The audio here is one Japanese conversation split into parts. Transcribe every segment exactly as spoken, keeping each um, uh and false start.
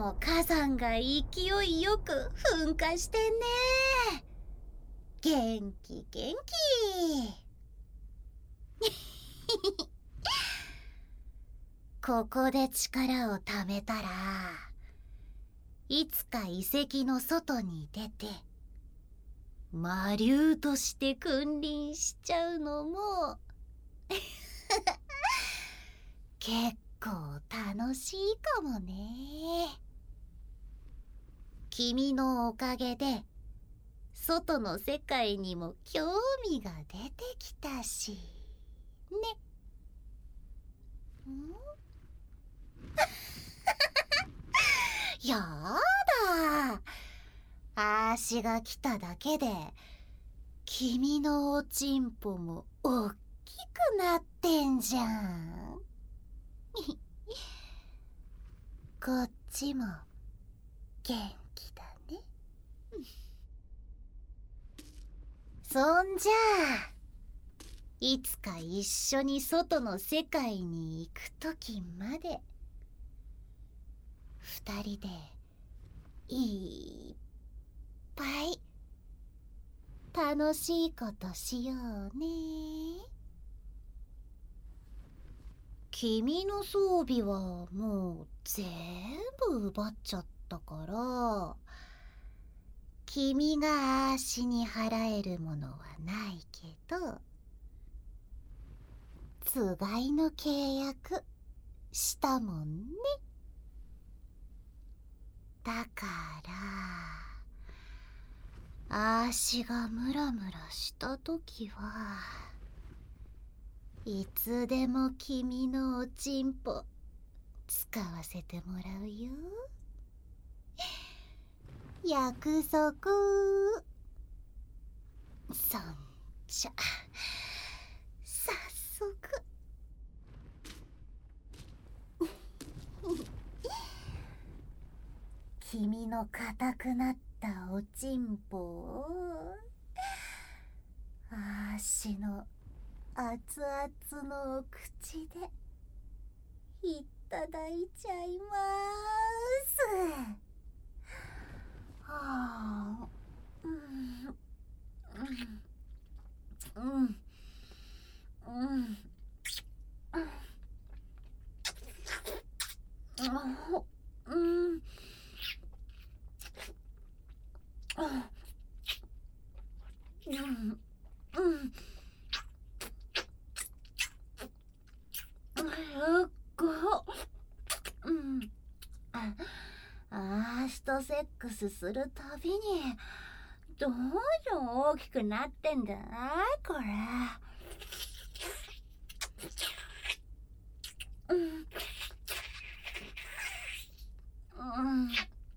も火山が勢いよく噴火してね。元気元気。ここで力をためたら、いつか遺跡の外に出て魔竜として君臨しちゃうのも結構楽しいかもね。君のおかげで外の世界にも興味が出てきたしね。んやだ、足が来ただけで君のおちんぽもおっきくなってんじゃん。こっちも元気だね。そんじゃあいつか一緒に外の世界に行くときまで二人でいっぱい楽しいことしようね。君の装備はもう全部奪っちゃったから、君が足に払えるものはないけど、つがいの契約したもんね。だから足がムラムラしたときはいつでも君のおちんぽ使わせてもらうよ。約束。そんじゃ早速。君の硬くなったおちんぽを足の熱々のお口でいただいちゃいます。はあ、うんうんうんうんうんあーしとセックスするたびにどんどん大きくなってんじゃないこれ。うんうん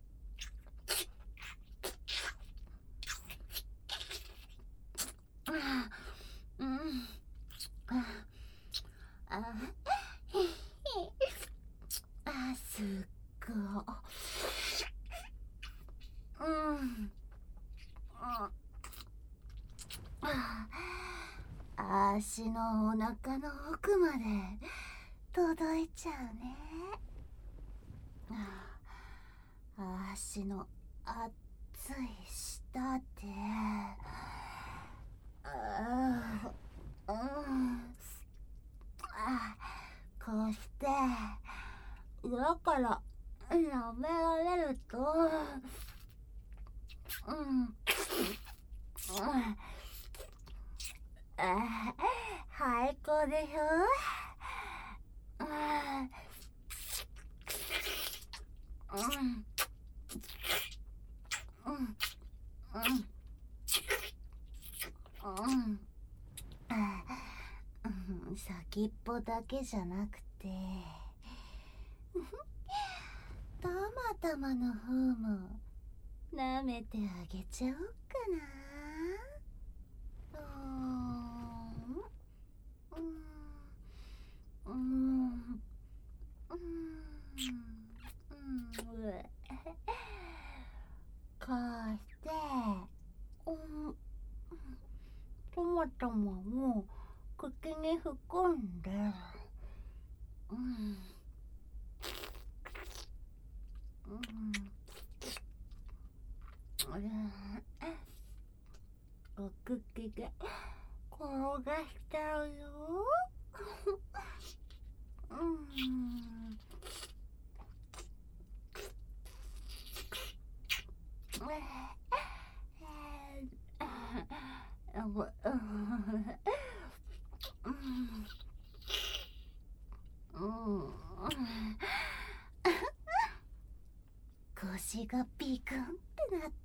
うんああすっごうん足のお腹の奥まで届いちゃうね。足の熱い舌でああ、うん、あこうして裏から舐められるとうん、うん、あ最高でしょ。うんうんうんうんうん、先っぽだけじゃなくてたまたまの方も舐めてあげちゃおうかな。うんうんうんこうしてうんトマトももう口に含んでうんうおくきが転がしちゃうよ。腰がビクンってなった。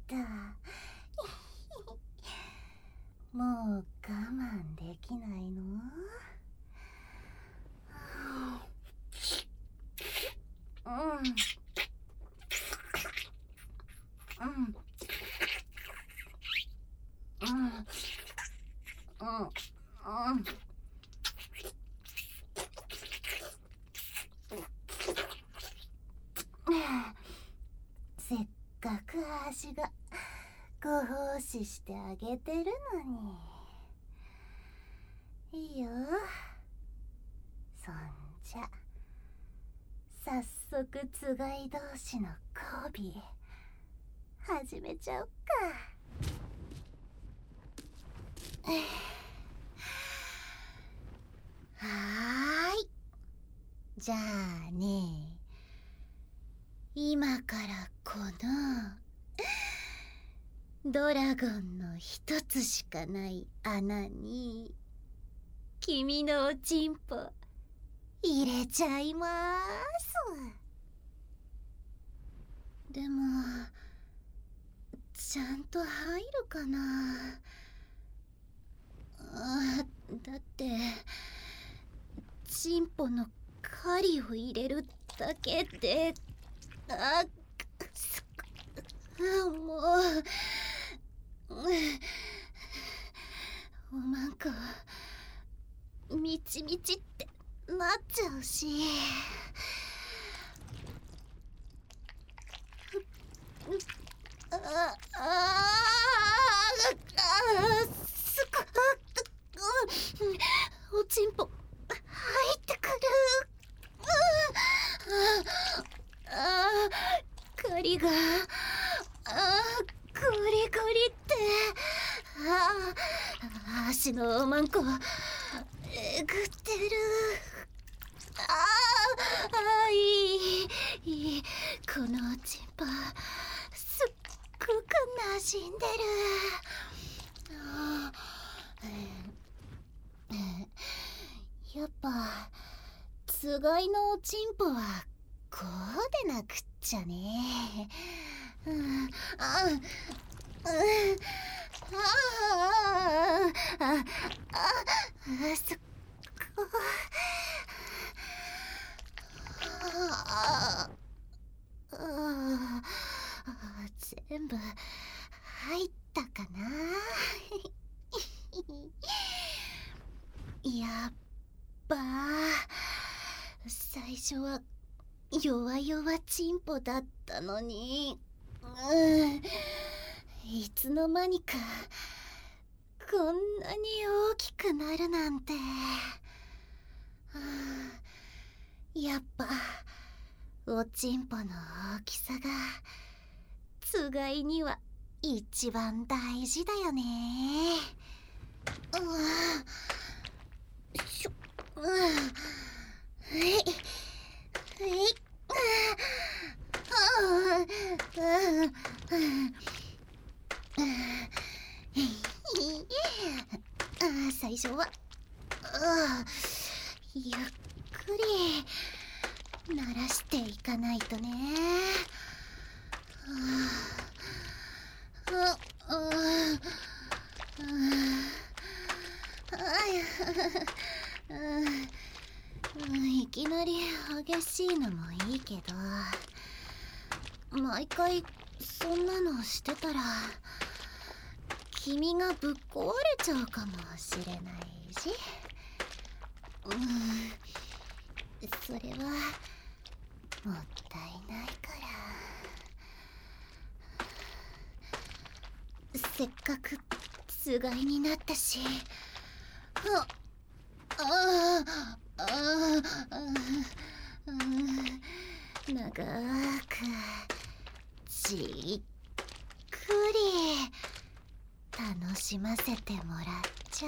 もう我慢できないの？うんうんうんうんうんせっかく足がご奉仕してあげてるのに。いいよ。そんじゃ早速つがい同士の交尾始めちゃおっか。はーい。じゃあね、今からこのドラゴンの一つしかない穴に君のおちんぽ入れちゃいます。でもちゃんと入るかな。あ、だってチンポの針を入れるだけで、あ、あ、もうおまんこみちみちってなっちゃうし。ああああ、すかおちんぽ入ってくる。ああ、針がああ、ゴリゴリって。ああ、足のおまんこえぐってる。ああ、ああ、いいいい、このおちんぽすっごくなじんでる。ああ、やっぱつがいのおちんぽはこうでなくっちゃね。うん、あ、うん、ああ、ああ、あ、そこ。ああ、全部入ったかな。やっば最初は弱々チンポだったのに、うん、いつの間にかこんなに大きくなるなんて。やっぱおちんぽの大きさがつがいには一番大事だよね。うわ、しょ、うわ、はいはい、最初はゆっくり慣らしていかないとね。いきなり激しいのもいいけど、毎回そんなのしてたら君がぶっ壊れちゃうかもしれないし、うん、それはもったいないから。せっかくつがいになったし、あああああ、長くじっくり楽しませてもらっちゃ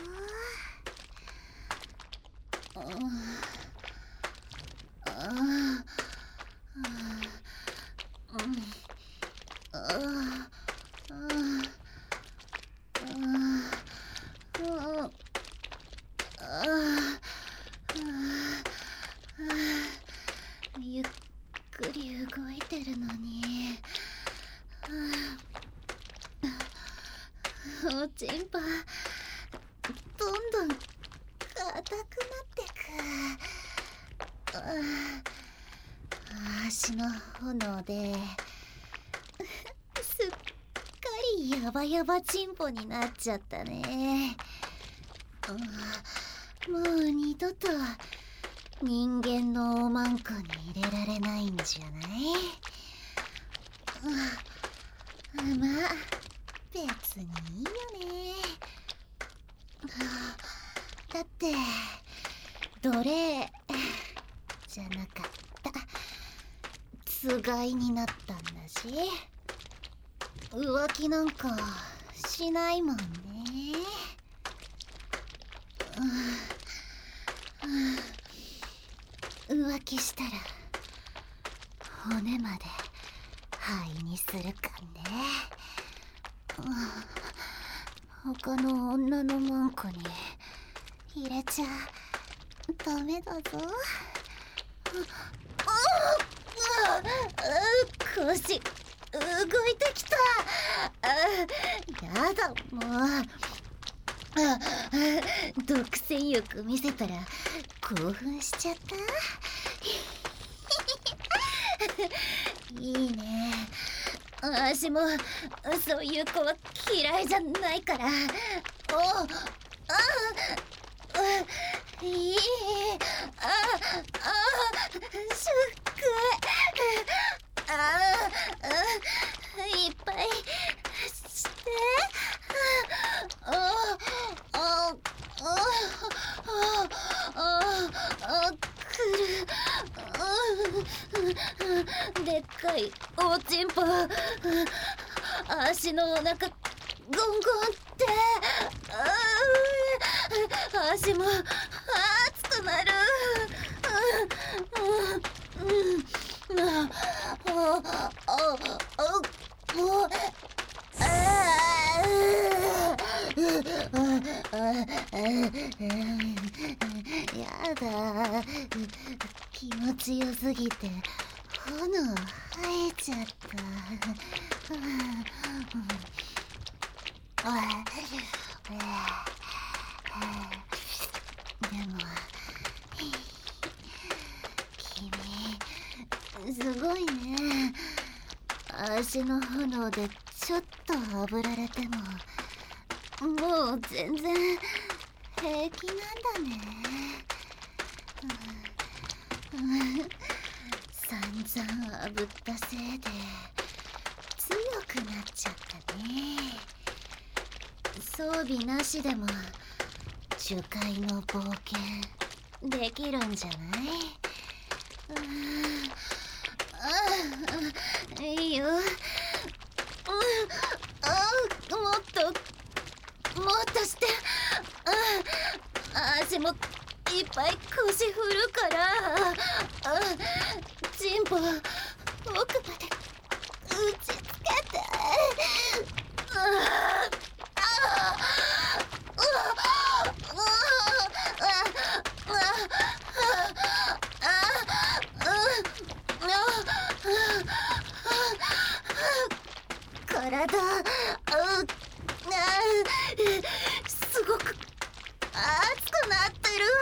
おう。うんゆっくり動いてるのにおちんぽどんどん硬くなってく。足の炎ですっかりヤバヤバチンポになっちゃったね。もう二度と人間のおまんこに入れられないんじゃない？まあ別にいいよね。だって奴隷じゃなかったつがいになったんだし、浮気なんかしないもんね。浮気したら骨まで灰にするかんね。他の女のマンコに入れちゃダメだぞ。腰動いてきた。やだもう。独占欲見せたら興奮しちゃった。いいね。私もそういう子は嫌いじゃないから。おああいいああシュックああいっぱいしてああああああくるでっかいおちんぽ足のお腹ゴンゴンって足も熱くなる。もうやだ、気持ちよすぎて炎生えちゃった。でも君すごいね。足の炎でちょっと炙られてももう全然平気なんだね。散々炙ったせいで強くなっちゃったね。装備なしでも樹海の冒険できるんじゃない？あいいよ。あもっともっとして。あ足もいっぱい腰振るから。あチンポ奥まで打ちつけて。あ体すごく熱くなってる。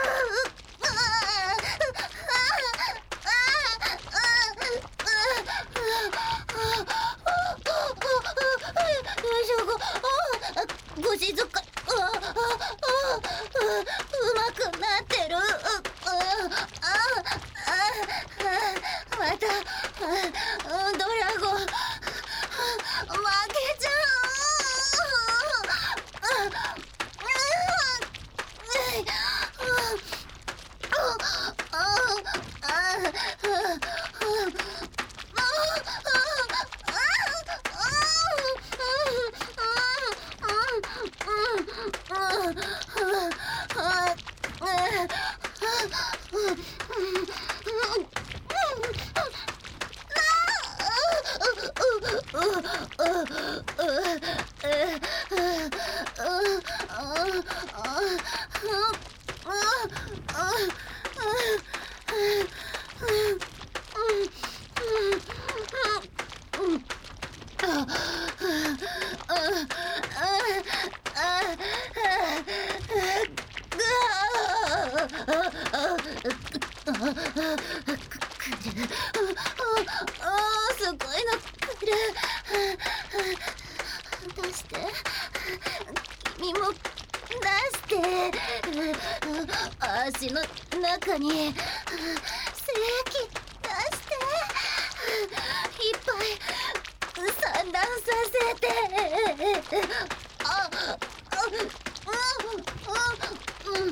ごしずかうまくなってる。またドラゴン負けちゃう。 すごいの来る。出して、君も出して。足の中に精液出して、いっぱい散乱させて。ああうんうんうん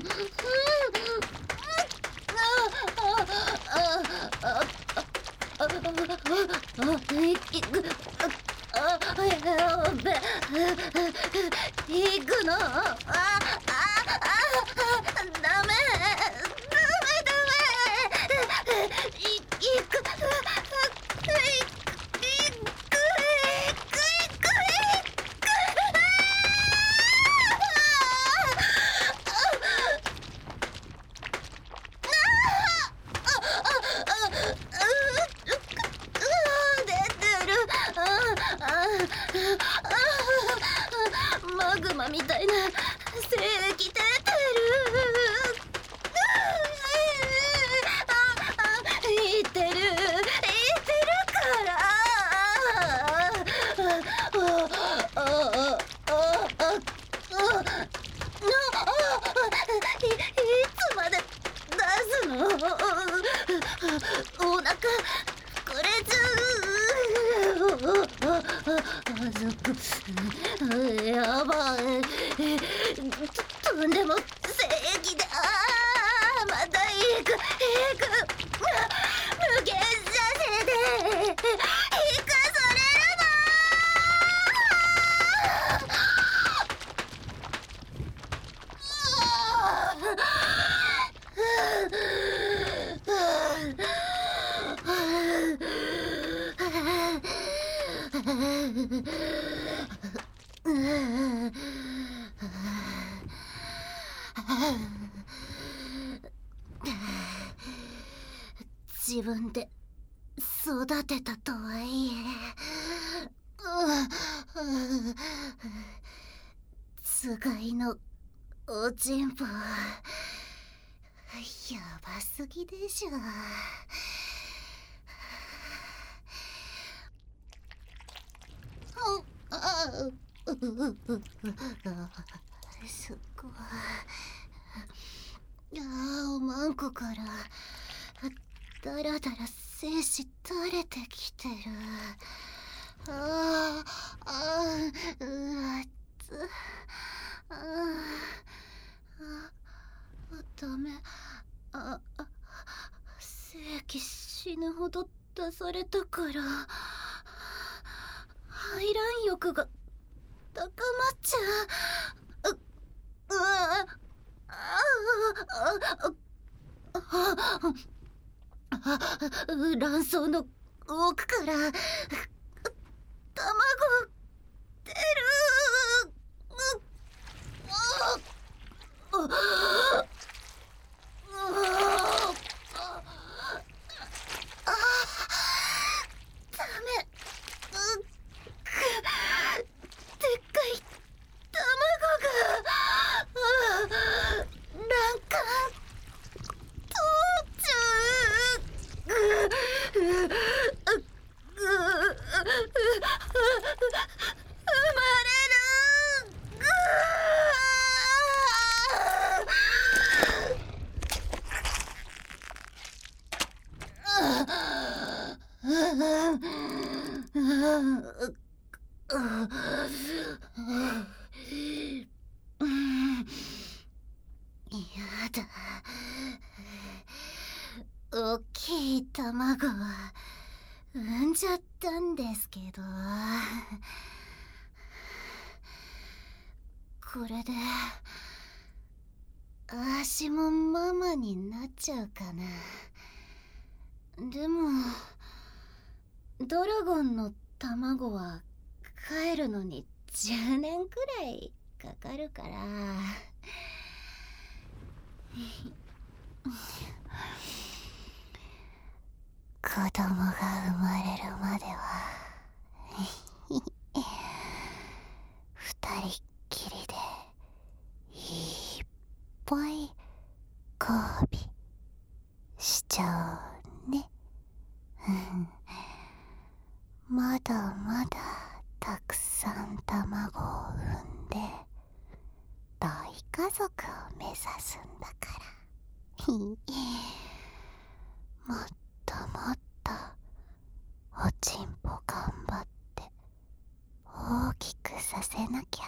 行くの。あああダメダメダメ。い行く行く行く行く行く。マグマみたいな精液出てる。言ってる言ってるからいつまで出すの。お腹膨れちゃう。やばい。ととんでも正義で。ああまた行く行く。無限射精で生かされる自分で育てたとはいえ、つがいのおちんぽやばすぎでしょ。すごい。ああおまんこからだらだら精子垂れてきてる。あああうわっつああダメ。ああ精液死ぬほど出されたから排卵欲が高まっちゃう。ううわああ卵巣の奥から卵出る。ダメ。でっかい卵が卵管通っちゃう。生まれる。やだ。大きい卵は産んじゃったんですけど、これで足もママになっちゃうかな。でもドラゴンの卵は帰るのにじゅうねんくらいかかるから子供が生まれるまでは二人っきりでいっぱい交尾しちゃうね。まだまだたくさん卵を産んで大家族を目指すんだからもっともっとおちんぽ頑張って大きくさせなきゃ